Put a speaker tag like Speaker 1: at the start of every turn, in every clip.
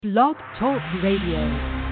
Speaker 1: Blog Talk Radio.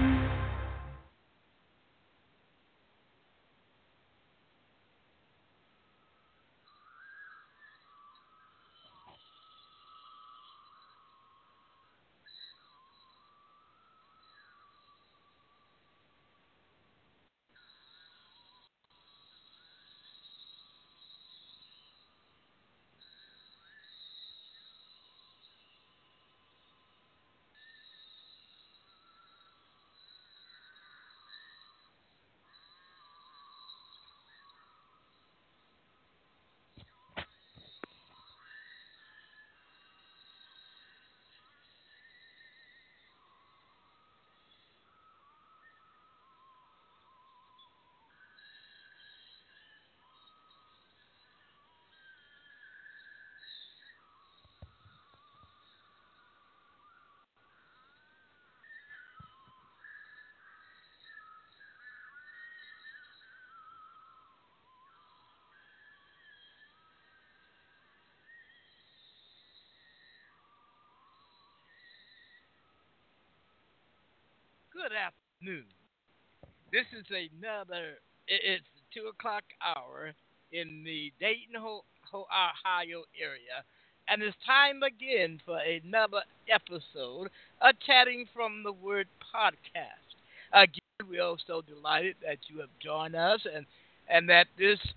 Speaker 2: Good afternoon. This is another, it's the 2 o'clock hour in the Dayton, Ohio area. And it's time again for another episode of Chatting from the Word podcast. Again, we are so delighted that you have joined us and that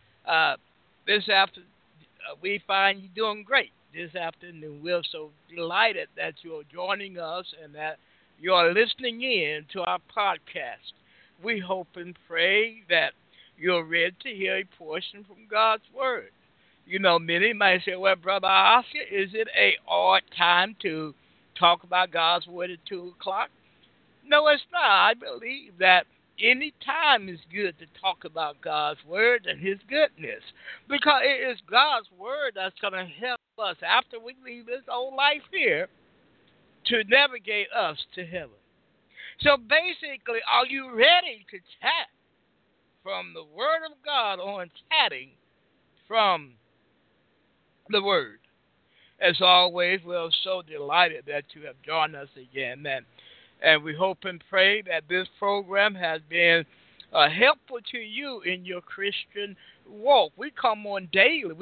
Speaker 2: this after we find you doing great this afternoon. We're so delighted that you're joining us and that you are listening in to our podcast. We hope and pray that you're ready to hear a portion from God's Word. You know, many might say, well, Brother Oscar, is it a odd time to talk about God's Word at 2 o'clock? No, it's not. I believe that any time is good to talk about God's Word and His goodness because it is God's Word that's going to help us after we leave this old life here to navigate us to heaven. So basically, are you ready to chat from the Word of God on chatting from the Word? As always, we're so delighted that you have joined us again. And we hope and pray that this program has been helpful to you in your Christian walk. We come on daily.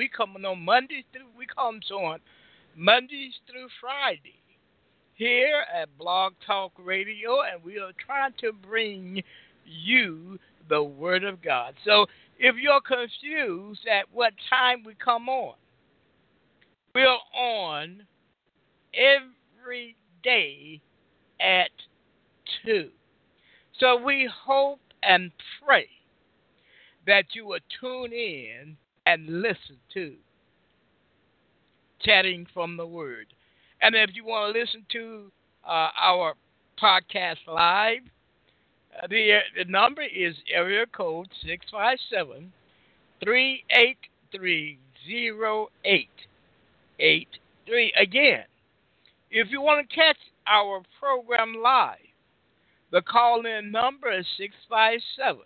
Speaker 2: We come on Mondays through Friday here at Blog Talk Radio, and we are trying to bring you the Word of God. So if you're confused at what time we come on, we're on every day at 2. So we hope and pray that you will tune in and listen to Chatting from the Word. And if you want to listen to our podcast live, the number is area code 657 383 0883. Again, if you want to catch our program live, the call-in number is 657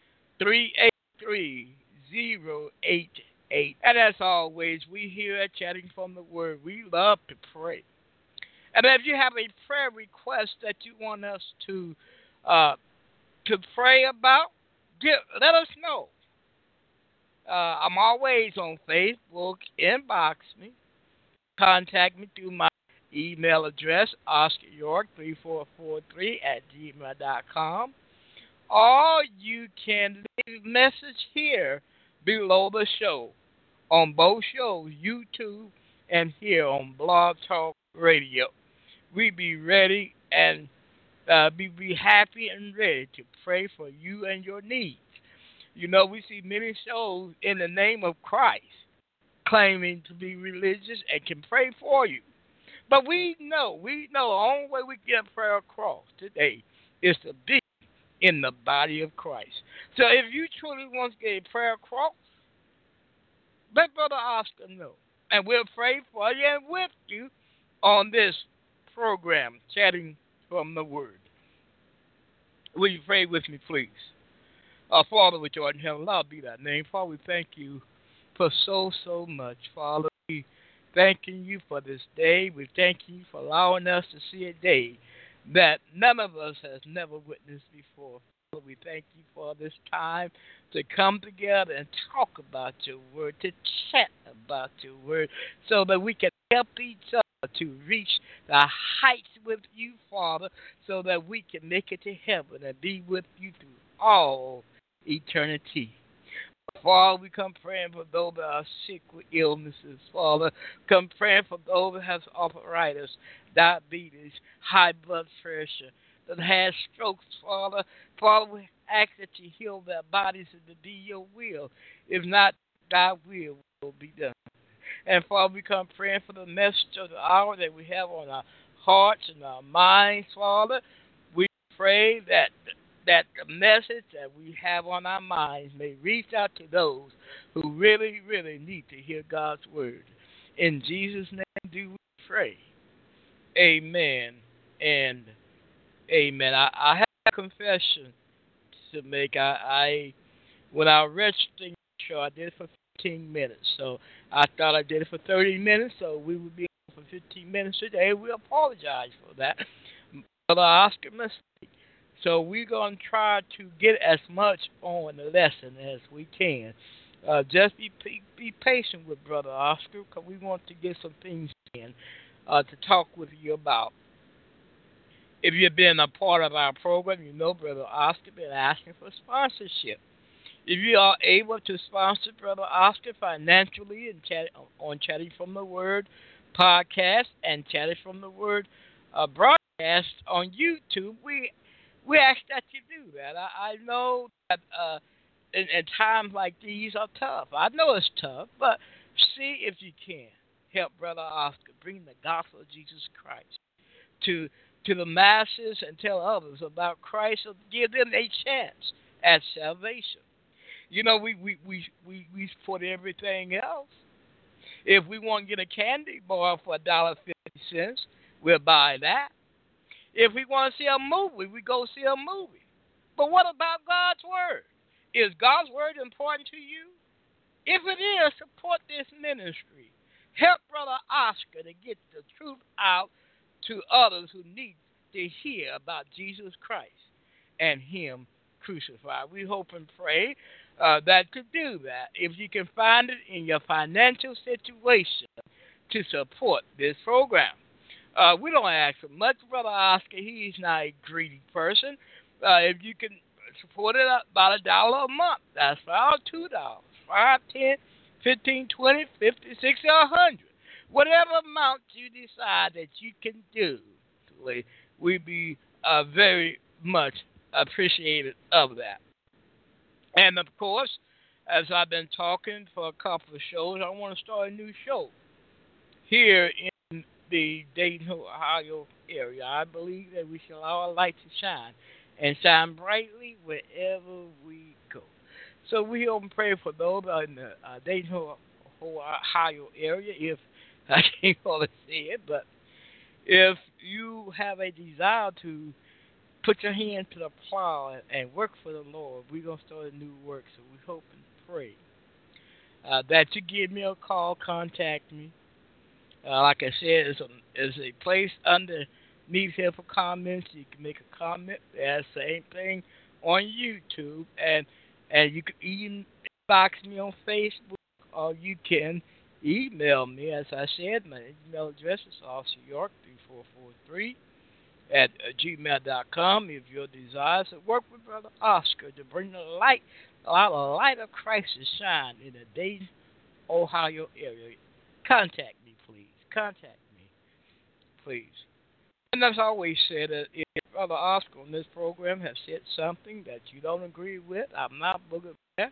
Speaker 2: 383 0883. And as always, we here at Chatting from the Word, we love to pray. And if you have a prayer request that you want us uh, to pray about, let us know. I'm always on Facebook. Inbox me. Contact me through my email address, OscarYork3443 at gmail.com. Or you can leave a message here below the show on both shows, YouTube and here on Blog Talk Radio. We be ready and be happy and ready to pray for you and your needs. You know, we see many shows in the name of Christ claiming to be religious and can pray for you. But we know the only way we get prayer across today is to be in the body of Christ. So if you truly want to get a prayer across, let Brother Oscar know. And we'll pray for you and with you on this program, Chatting from the Word. Will you pray with me, please? Our Father, which art in heaven, hallowed be thy name. Father, we thank you for so much. Father, we thanking you for this day. We thank you for allowing us to see a day that none of us has never witnessed before. Father, we thank you for this time to come together and talk about your word, to chat about your word, so that we can help each other to reach the heights with you, Father, so that we can make it to heaven and be with you through all eternity. Father, we come praying for those that are sick with illnesses, Father. Come praying for those that have arthritis, diabetes, high blood pressure, that has strokes, Father. Father, we ask that you heal their bodies and to be your will. If not, thy will be done. And Father, we come praying for the message of the hour that we have on our hearts and our minds, Father. We pray that the message that we have on our minds may reach out to those who really, really need to hear God's word. In Jesus' name do we pray. Amen and amen. I have a confession to make. When I registered the show, I did it for 15 minutes. So I thought I did it for 30 minutes, so we would be on for 15 minutes today. We apologize for that. Brother Oscar mistake. So we're going to try to get as much on the lesson as we can. Just be patient with Brother Oscar because we want to get some things in to talk with you about. If you've been a part of our program, you know Brother Oscar been asking for sponsorship. If you are able to sponsor Brother Oscar financially and on Chatting from the Word podcast and Chatting from the Word broadcast on YouTube, we ask that you do that. I know that in times like these are tough. I know it's tough, but see if you can help Brother Oscar bring the gospel of Jesus Christ to the masses and tell others about Christ and give them a chance at salvation. You know, we support everything else. If we want to get a candy bar for $1.50, we'll buy that. If we want to see a movie, we go see a movie. But what about God's Word? Is God's Word important to you? If it is, support this ministry. Help Brother Oscar to get the truth out to others who need to hear about Jesus Christ and Him crucified. We hope and pray that to do that. If you can find it in your financial situation to support this program. We don't ask for much, Brother Oscar. He's not a greedy person. If you can support it about $1 a month, that's about $2, 5, 10, 15, 20, 50, 60, or 100. Whatever amount you decide that you can do, we'd be very much appreciated of that. And of course, as I've been talking for a couple of shows, I want to start a new show here in the Dayton, Ohio area. I believe that we shall allow our light to shine and shine brightly wherever we go. So we hope and pray for those in the Dayton, Ohio area, if I can't really say it, but if you have a desire to put your hand to the plow and work for the Lord, we're going to start a new work. So we hope and pray that you give me a call, contact me. Like I said, it's a place underneath here for comments. You can make a comment. That's the same thing on YouTube. And you can even inbox me on Facebook, or you can email me. As I said, my email address is officeryork3443 at gmail.com. If your desires to work with Brother Oscar to bring the light, allow the light of Christ to shine in the Dayton, Ohio area, contact me, please. Contact me, please. And as I always said, if Brother Oscar on this program has said something that you don't agree with, I'm not booger there.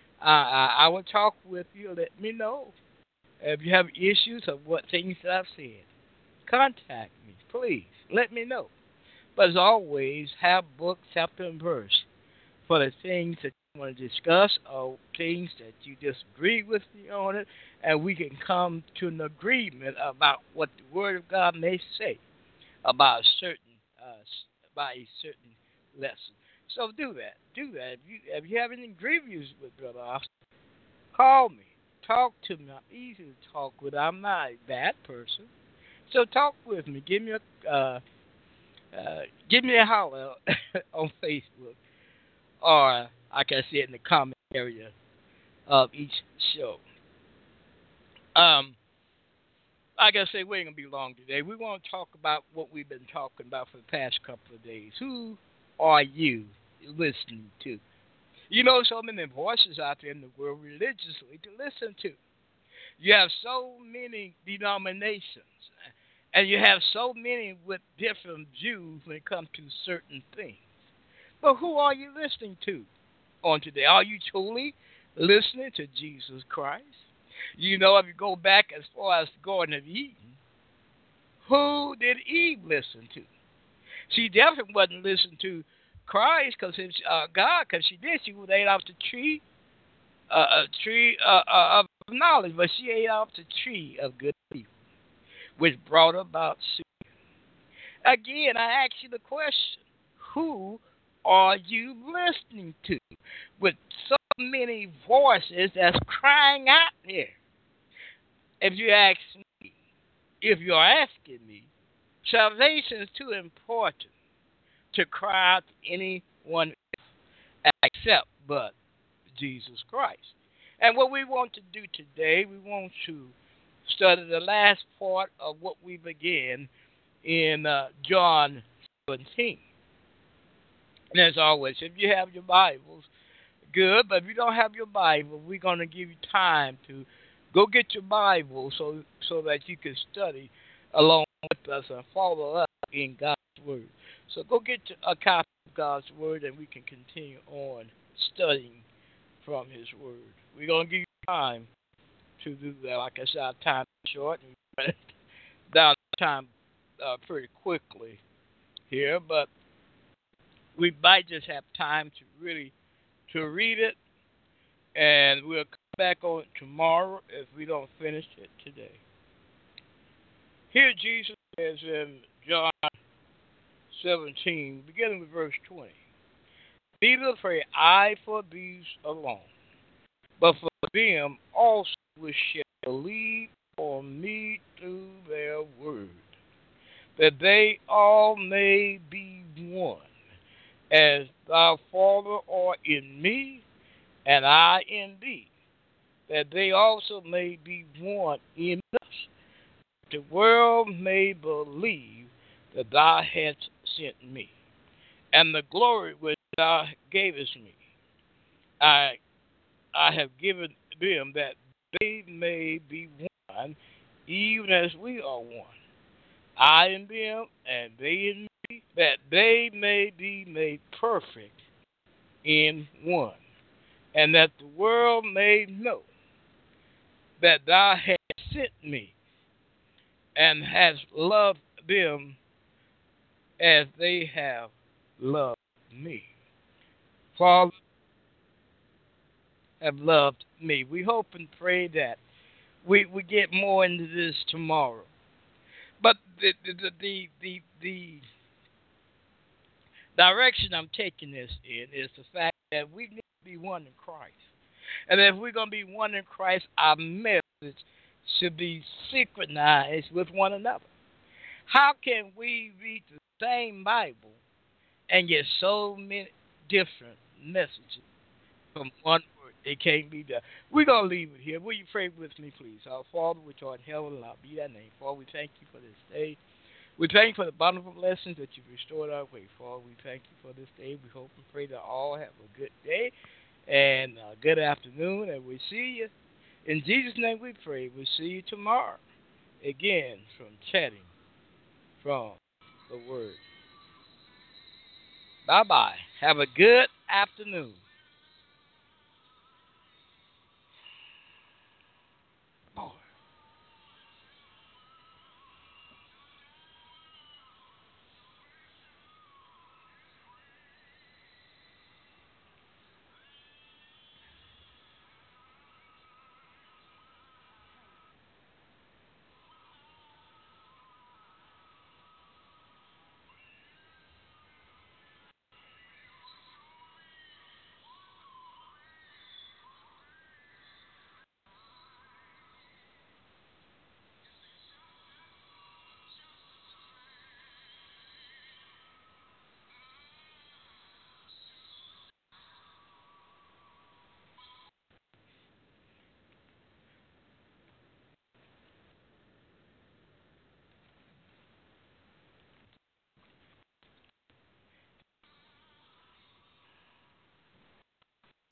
Speaker 2: I will talk with you. Let me know if you have issues of what things that I've said. Contact me, please. Let me know. But as always, have book, chapter, and verse for the things that you want to discuss or things that you disagree with me on it, and we can come to an agreement about what the Word of God may say about about a certain lesson. So do that. Do that. If you have any grievances with Brother Austin, call me. Talk to me. I'm easy to talk with. I'm not a bad person. So talk with me. Give me Give me a holler on Facebook, or like I said in the comment area of each show. Um, like I say, we ain't gonna be long today. We want to talk about what we've been talking about for the past couple of days. Who are you listening to? You know, so many voices out there in the world religiously to listen to. You have so many denominations, and you have so many with different views when it comes to certain things. But who are you listening to on today? Are you truly listening to Jesus Christ? You know, if you go back as far as the Garden of Eden, who did Eve listen to? She definitely wasn't listening to Christ because God, because she would ate off the tree of knowledge, but she ate off the tree of good people, which brought about sin. Again, I ask you the question: who are you listening to? With so many voices that's crying out there. If you ask me, if you're asking me, salvation is too important to cry out to anyone except but Jesus Christ. And what we want to do today, we want to study the last part of what we began in John 17. And as always, if you have your Bibles, good. But if you don't have your Bible, we're going to give you time to go get your Bible so that you can study along with us and follow us in God's Word. So go get a copy of God's Word, and we can continue on studying from His Word. We're going to give you time to do that. Like I said, our time is short, and we're running down time pretty quickly here, but we might just have time to really to read it, and we'll come back on it tomorrow if we don't finish it today. Here Jesus says in John 17, beginning with verse 20, "Be not afraid, I for these alone, but for them also which shall believe on me through their word, that they all may be one, as thou, Father, art in me, and I in thee, that they also may be one in us, that the world may believe that thou hast sent me, and the glory which thou gavest me, I have given them, that they may be one, even as we are one. I in them, and they in me, that they may be made perfect in one, and that the world may know that thou hast sent me, and hast loved them as they have loved me. Father, have loved me. We hope and pray that we get more into this tomorrow. But the direction I'm taking this in is the fact that we need to be one in Christ. And if we're going to be one in Christ, our message should be synchronized with one another. How can we read the same Bible and get so many different messages from one word? It can't be done. We're going to leave it here. Will you pray with me, please? Our Father, which art in heaven, hallowed be thy name. Father, we thank you for this day. We thank you for the bountiful blessings that you've restored our way. Father, we thank you for this day. We hope and pray that all have a good day and a good afternoon, and we'll see you. In Jesus' name we pray. We'll see you tomorrow again from Chatting from the Word. Bye-bye. Have a good afternoon.